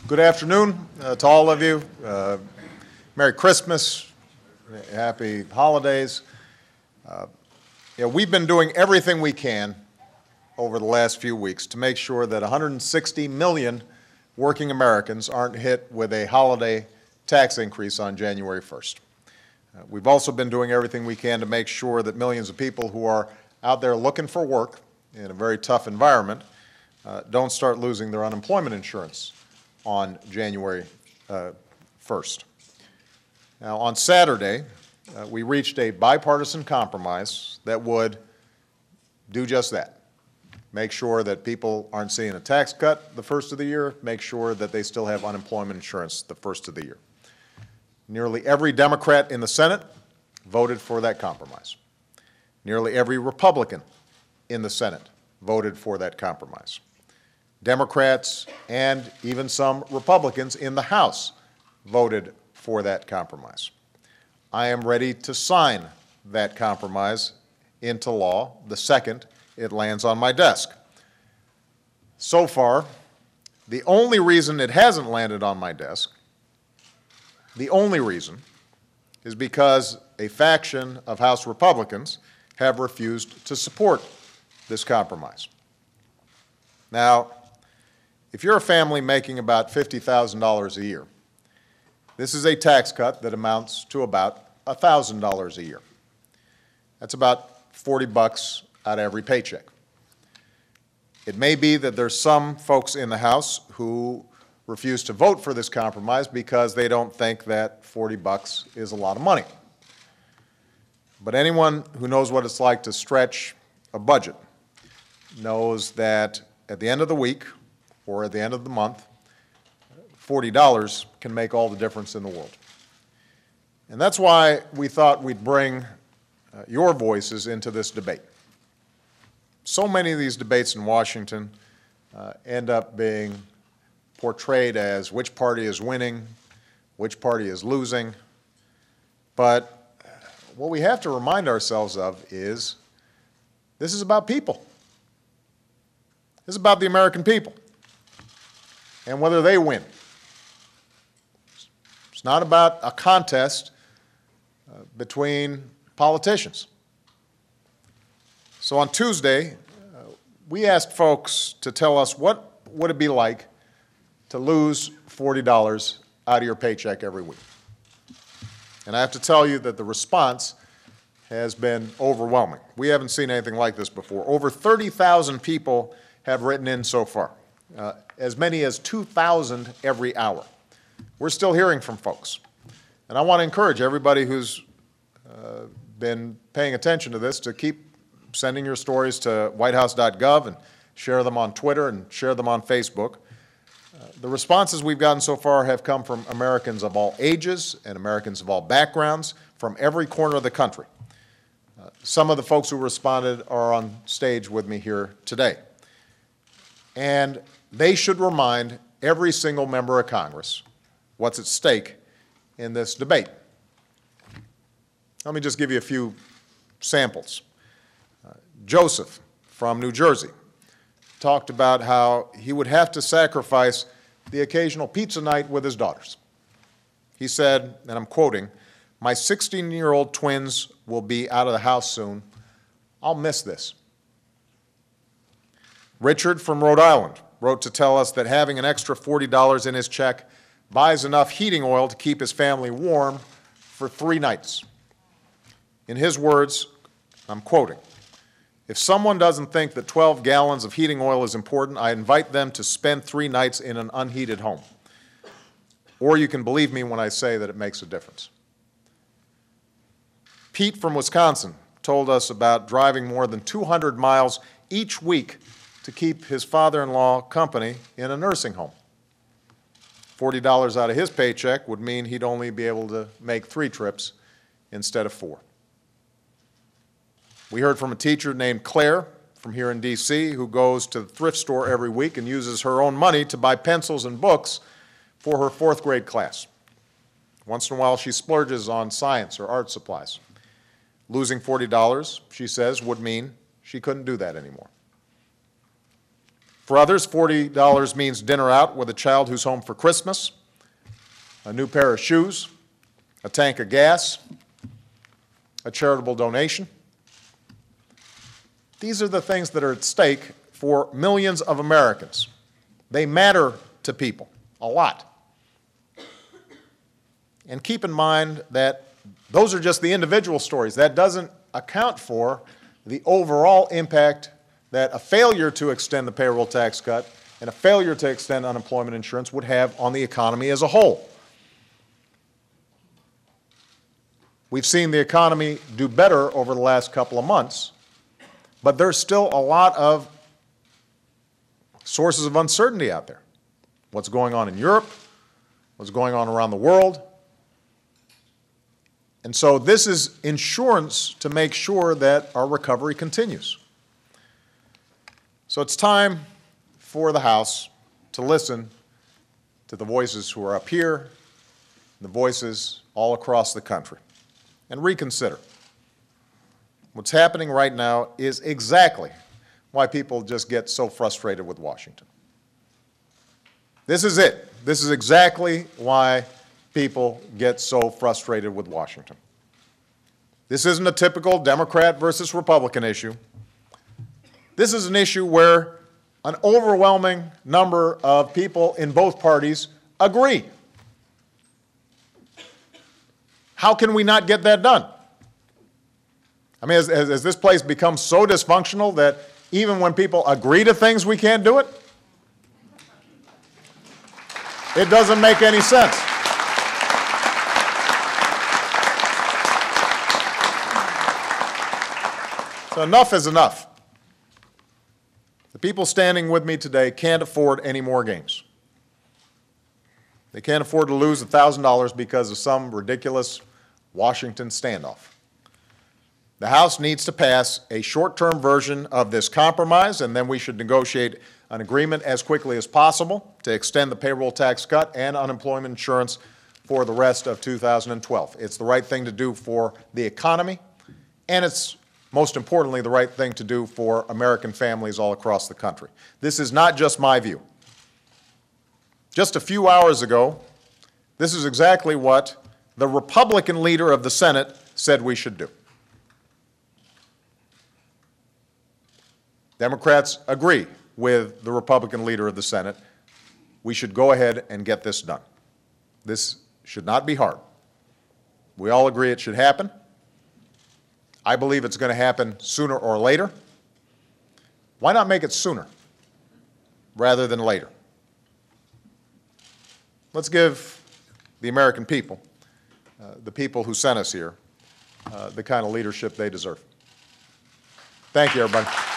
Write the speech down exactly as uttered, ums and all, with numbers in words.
Good afternoon uh, to all of you. Uh, Merry Christmas, Happy Holidays. Uh, you know, we've been doing everything we can over the last few weeks to make sure that one hundred sixty million working Americans aren't hit with a holiday tax increase on January first. Uh, we've also been doing everything we can to make sure that millions of people who are out there looking for work in a very tough environment uh, don't start losing their unemployment insurance on January uh, first. Now, on Saturday, uh, we reached a bipartisan compromise that would do just that. Make sure that people aren't seeing a tax cut the first of the year, make sure that they still have unemployment insurance the first of the year. Nearly every Democrat in the Senate voted for that compromise. Nearly every Republican in the Senate voted for that compromise. Democrats and even some Republicans in the House voted for that compromise. I am ready to sign that compromise into law the second it lands on my desk. So far, the only reason it hasn't landed on my desk, the only reason, is because a faction of House Republicans have refused to support this compromise. Now, if you're a family making about fifty thousand dollars a year, this is a tax cut that amounts to about one thousand dollars a year. That's about forty bucks out of every paycheck. It may be that there's some folks in the House who refuse to vote for this compromise because they don't think that forty bucks is a lot of money. But anyone who knows what it's like to stretch a budget knows that at the end of the week or at the end of the month, forty dollars can make all the difference in the world. And that's why we thought we'd bring uh, your voices into this debate. So many of these debates in Washington uh, end up being portrayed as which party is winning, which party is losing. But what we have to remind ourselves of is this is about people. This is about the American people and whether they win. It's not about a contest uh, between politicians. So on Tuesday, uh, we asked folks to tell us what would it be like to lose forty dollars out of your paycheck every week. And I have to tell you that the response has been overwhelming. We haven't seen anything like this before. Over thirty thousand people have written in so far, uh, as many as two thousand every hour. We're still hearing from folks. And I want to encourage everybody who's uh, been paying attention to this to keep sending your stories to white house dot gov and share them on Twitter and share them on Facebook. Uh, the responses we've gotten so far have come from Americans of all ages and Americans of all backgrounds from every corner of the country. Uh, some of the folks who responded are on stage with me here today. And they should remind every single member of Congress what's at stake in this debate. Let me just give you a few samples. Uh, Joseph from New Jersey talked about how he would have to sacrifice the occasional pizza night with his daughters. He said, and I'm quoting, "My sixteen-year-old twins will be out of the house soon. I'll miss this." Richard from Rhode Island wrote to tell us that having an extra forty dollars in his check buys enough heating oil to keep his family warm for three nights. In his words, I'm quoting, "If someone doesn't think that twelve gallons of heating oil is important, I invite them to spend three nights in an unheated home. Or you can believe me when I say that it makes a difference." Pete from Wisconsin told us about driving more than two hundred miles each week to keep his father-in-law company in a nursing home. forty dollars out of his paycheck would mean he'd only be able to make three trips instead of four. We heard from a teacher named Claire from here in D C who goes to the thrift store every week and uses her own money to buy pencils and books for her fourth grade class. Once in a while, she splurges on science or art supplies. Losing forty dollars, she says, would mean she couldn't do that anymore. For others, forty dollars means dinner out with a child who's home for Christmas, a new pair of shoes, a tank of gas, a charitable donation. These are the things that are at stake for millions of Americans. They matter to people a lot. And keep in mind that those are just the individual stories. That doesn't account for the overall impact that a failure to extend the payroll tax cut and a failure to extend unemployment insurance would have on the economy as a whole. We've seen the economy do better over the last couple of months, but there's still a lot of sources of uncertainty out there. What's going on in Europe, what's going on around the world. And so this is insurance to make sure that our recovery continues. So it's time for the House to listen to the voices who are up here, the voices all across the country, and reconsider. What's happening right now is exactly why people just get so frustrated with Washington. This is it. This is exactly why people get so frustrated with Washington. This isn't a typical Democrat versus Republican issue. This is an issue where an overwhelming number of people in both parties agree. How can we not get that done? I mean, has, has this place become so dysfunctional that even when people agree to things, we can't do it? It doesn't make any sense. So enough is enough. The people standing with me today can't afford any more games. They can't afford to lose one thousand dollars because of some ridiculous Washington standoff. The House needs to pass a short-term version of this compromise, and then we should negotiate an agreement as quickly as possible to extend the payroll tax cut and unemployment insurance for the rest of two thousand twelve. It's the right thing to do for the economy, and it's, most importantly, the right thing to do for American families all across the country. This is not just my view. Just a few hours ago, this is exactly what the Republican leader of the Senate said we should do. Democrats agree with the Republican leader of the Senate. We should go ahead and get this done. This should not be hard. We all agree it should happen. I believe it's going to happen sooner or later. Why not make it sooner rather than later? Let's give the American people, uh, the people who sent us here, uh, the kind of leadership they deserve. Thank you, everybody.